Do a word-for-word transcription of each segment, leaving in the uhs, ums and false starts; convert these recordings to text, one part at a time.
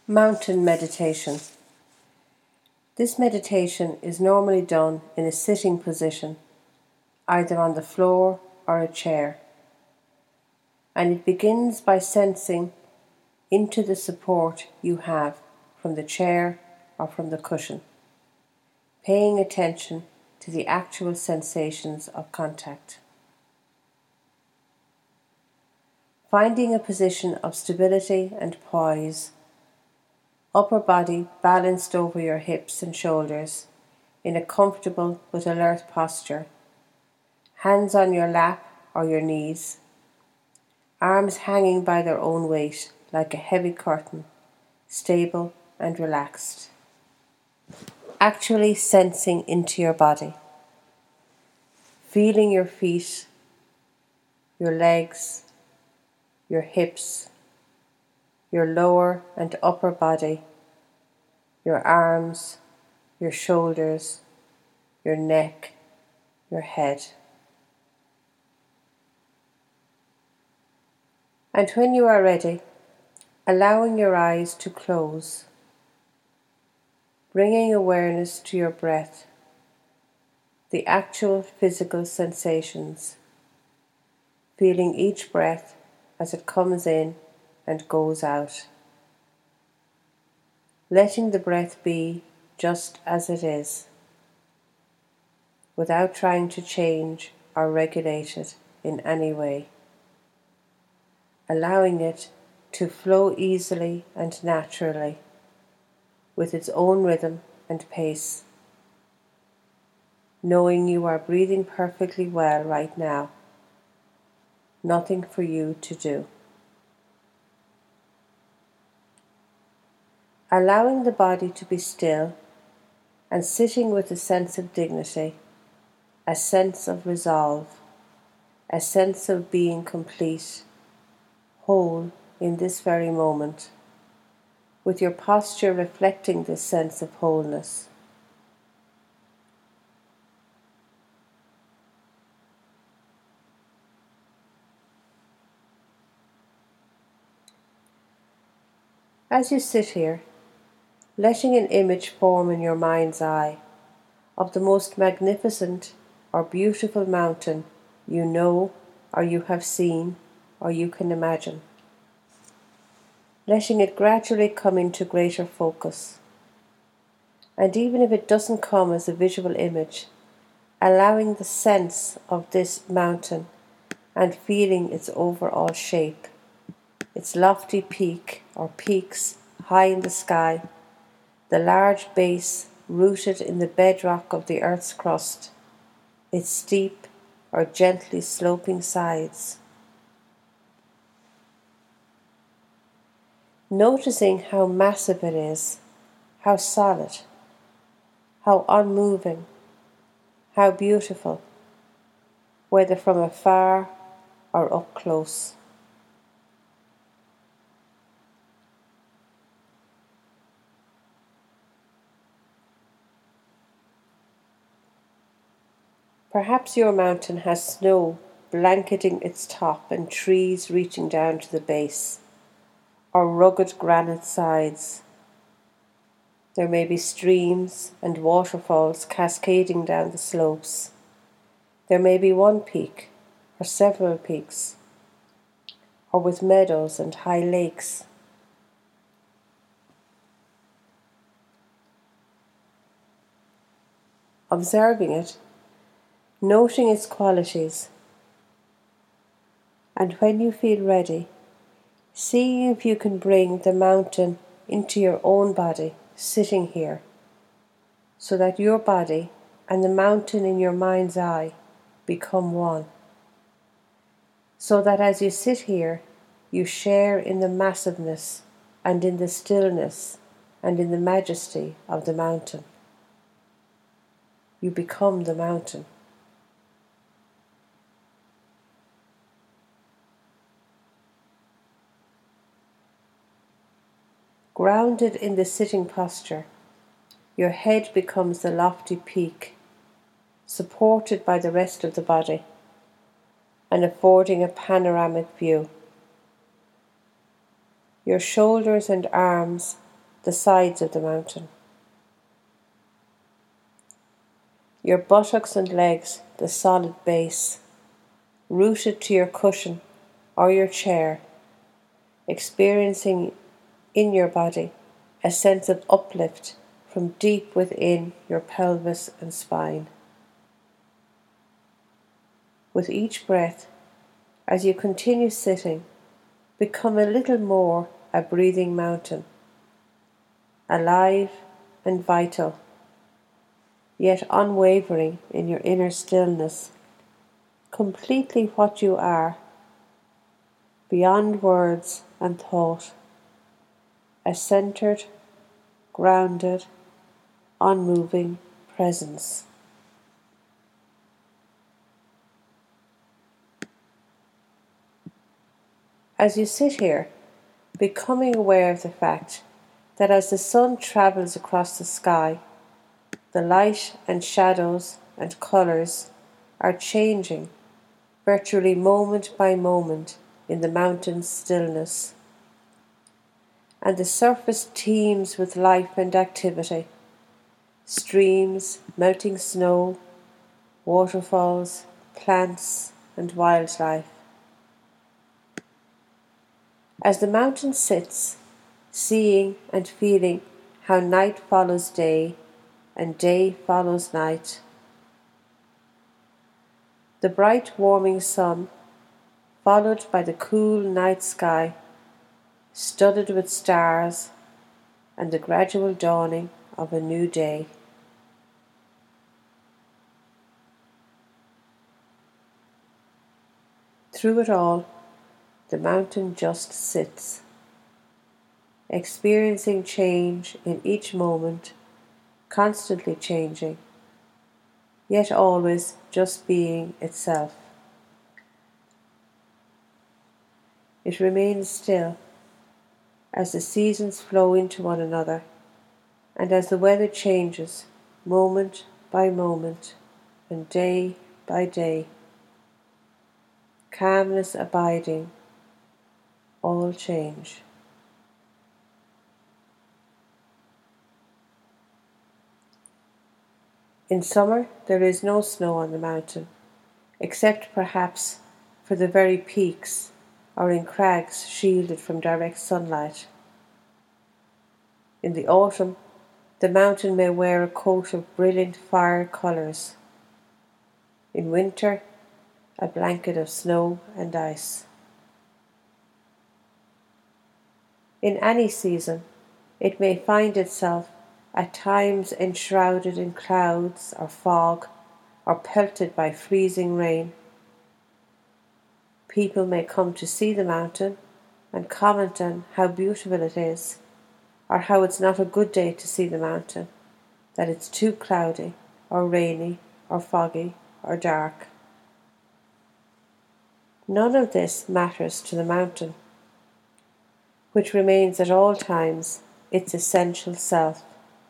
Mountain meditation. This meditation is normally done in a sitting position, either on the floor or a chair, and it begins by sensing into the support you have from the chair or from the cushion, paying attention to the actual sensations of contact. Finding a position of stability and poise, upper body balanced over your hips and shoulders in a comfortable but alert posture, hands on your lap or your knees, arms hanging by their own weight like a heavy curtain, stable and relaxed. Actually sensing into your body, feeling your feet, your legs, your hips, your lower and upper body, your arms, your shoulders, your neck, your head. And when you are ready, allowing your eyes to close, bringing awareness to your breath, the actual physical sensations, feeling each breath as it comes in and goes out. Letting the breath be just as it is, without trying to change or regulate it in any way. Allowing it to flow easily and naturally, with its own rhythm and pace. Knowing you are breathing perfectly well right now. Nothing for you to do. Allowing the body to be still and sitting with a sense of dignity, a sense of resolve, a sense of being complete, whole in this very moment, with your posture reflecting this sense of wholeness. As you sit here, letting an image form in your mind's eye of the most magnificent or beautiful mountain you know or you have seen or you can imagine. Letting it gradually come into greater focus. And even if it doesn't come as a visual image, allowing the sense of this mountain and feeling its overall shape, its lofty peak or peaks high in the sky, the large base rooted in the bedrock of the earth's crust, its steep or gently sloping sides. Noticing how massive it is, how solid, how unmoving, how beautiful, whether from afar or up close. Perhaps your mountain has snow blanketing its top and trees reaching down to the base, or rugged granite sides. There may be streams and waterfalls cascading down the slopes. There may be one peak or several peaks, or with meadows and high lakes. Observing it, noting its qualities, and when you feel ready, seeing if you can bring the mountain into your own body sitting here, so that your body and the mountain in your mind's eye become one. So that as you sit here, you share in the massiveness and in the stillness and in the majesty of the mountain. You become the mountain. Grounded in the sitting posture, your head becomes the lofty peak, supported by the rest of the body, and affording a panoramic view. Your shoulders and arms the sides of the mountain. Your buttocks and legs, the solid base, rooted to your cushion or your chair, experiencing in your body a sense of uplift from deep within your pelvis and spine. With each breath, as you continue sitting, become a little more a breathing mountain, alive and vital, yet unwavering in your inner stillness, completely what you are, beyond words and thought, a centered, grounded, unmoving presence. As you sit here, becoming aware of the fact that as the sun travels across the sky, the light and shadows and colours are changing virtually moment by moment in the mountain's stillness, and the surface teems with life and activity. Streams, melting snow, waterfalls, plants and wildlife. As the mountain sits, seeing and feeling how night follows day and day follows night, the bright warming sun, followed by the cool night sky, studded with stars, and the gradual dawning of a new day. Through it all, the mountain just sits, experiencing change in each moment, constantly changing, yet always just being itself. It remains still as the seasons flow into one another and as the weather changes moment by moment and day by day, calmness abiding all change. In summer there is no snow on the mountain, except perhaps for the very peaks or in crags shielded from direct sunlight. In the autumn, the mountain may wear a coat of brilliant fire colours. In winter, a blanket of snow and ice. In any season, it may find itself at times enshrouded in clouds or fog or pelted by freezing rain. People may come to see the mountain and comment on how beautiful it is, or how it's not a good day to see the mountain, that it's too cloudy or rainy or foggy or dark. None of this matters to the mountain, which remains at all times its essential self.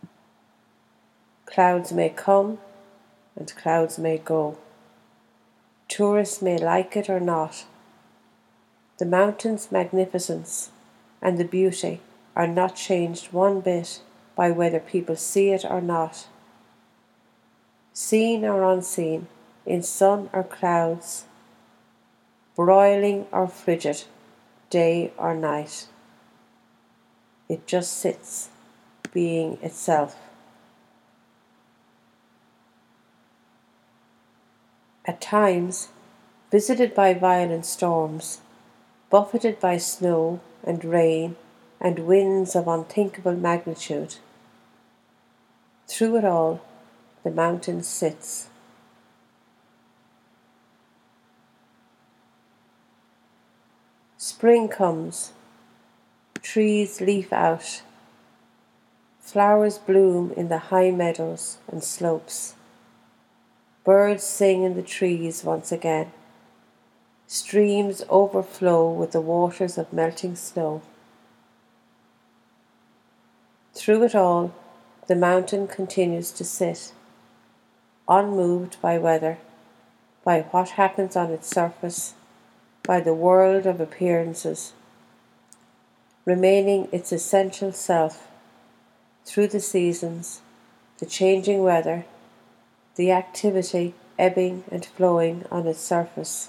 Clouds may come and clouds may go. Tourists may like it or not. The mountain's magnificence and the beauty are not changed one bit by whether people see it or not. Seen or unseen, in sun or clouds, broiling or frigid, day or night, it just sits, being itself. At times, visited by violent storms, buffeted by snow and rain and winds of unthinkable magnitude, through it all, the mountain sits. Spring comes, trees leaf out, flowers bloom in the high meadows and slopes. Birds sing in the trees once again. Streams overflow with the waters of melting snow. Through it all, the mountain continues to sit, unmoved by weather, by what happens on its surface, by the world of appearances, remaining its essential self through the seasons, the changing weather, the activity ebbing and flowing on its surface.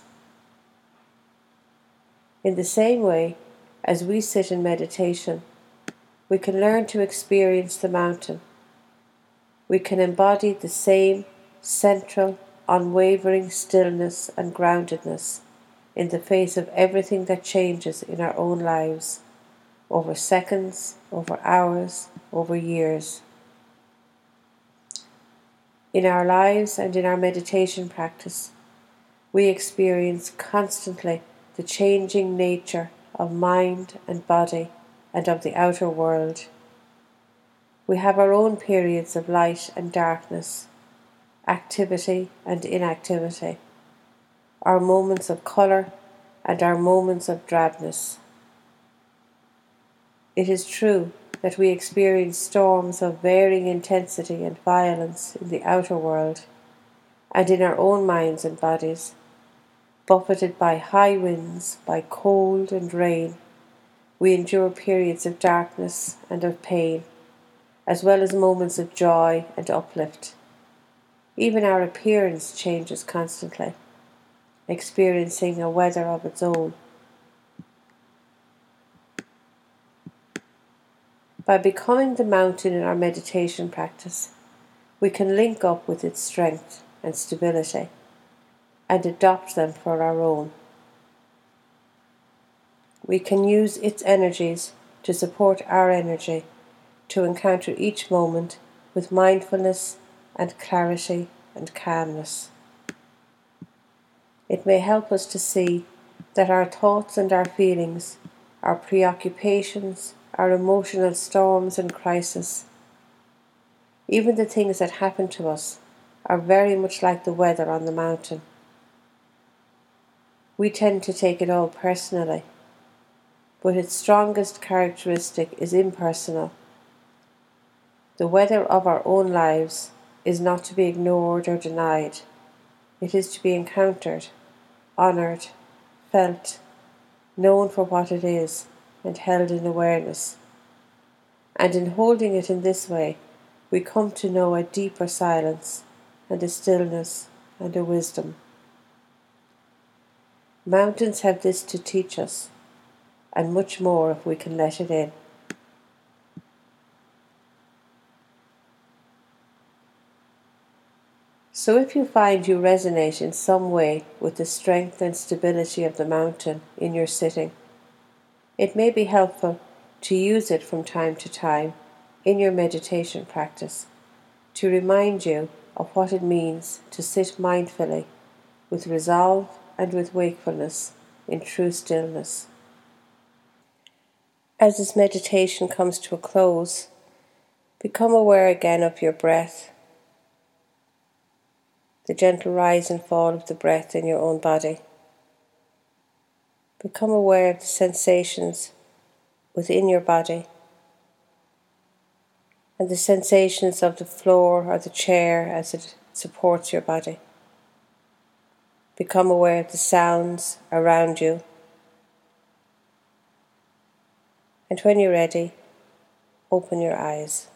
In the same way, as we sit in meditation, we can learn to experience the mountain. We can embody the same central, unwavering stillness and groundedness in the face of everything that changes in our own lives, over seconds, over hours, over years. In our lives and in our meditation practice, we experience constantly the changing nature of mind and body and of the outer world. We have our own periods of light and darkness, activity and inactivity, our moments of colour and our moments of drabness. It is true that we experience storms of varying intensity and violence in the outer world and in our own minds and bodies, buffeted by high winds, by cold and rain. We endure periods of darkness and of pain, as well as moments of joy and uplift. Even our appearance changes constantly, experiencing a weather of its own. By becoming the mountain in our meditation practice, we can link up with its strength and stability and adopt them for our own. We can use its energies to support our energy, to encounter each moment with mindfulness and clarity and calmness. It may help us to see that our thoughts and our feelings, our preoccupations, our emotional storms and crises, even the things that happen to us, are very much like the weather on the mountain. We tend to take it all personally, but its strongest characteristic is impersonal. The weather of our own lives is not to be ignored or denied. It is to be encountered, honoured, felt, known for what it is, and held in awareness. And in holding it in this way, we come to know a deeper silence and a stillness and a wisdom. Mountains have this to teach us, and much more if we can let it in. So if you find you resonate in some way with the strength and stability of the mountain in your sitting, it may be helpful to use it from time to time in your meditation practice to remind you of what it means to sit mindfully, with resolve and with wakefulness, in true stillness. As this meditation comes to a close, become aware again of your breath, the gentle rise and fall of the breath in your own body. Become aware of the sensations within your body and the sensations of the floor or the chair as it supports your body. Become aware of the sounds around you. And when you're ready, open your eyes.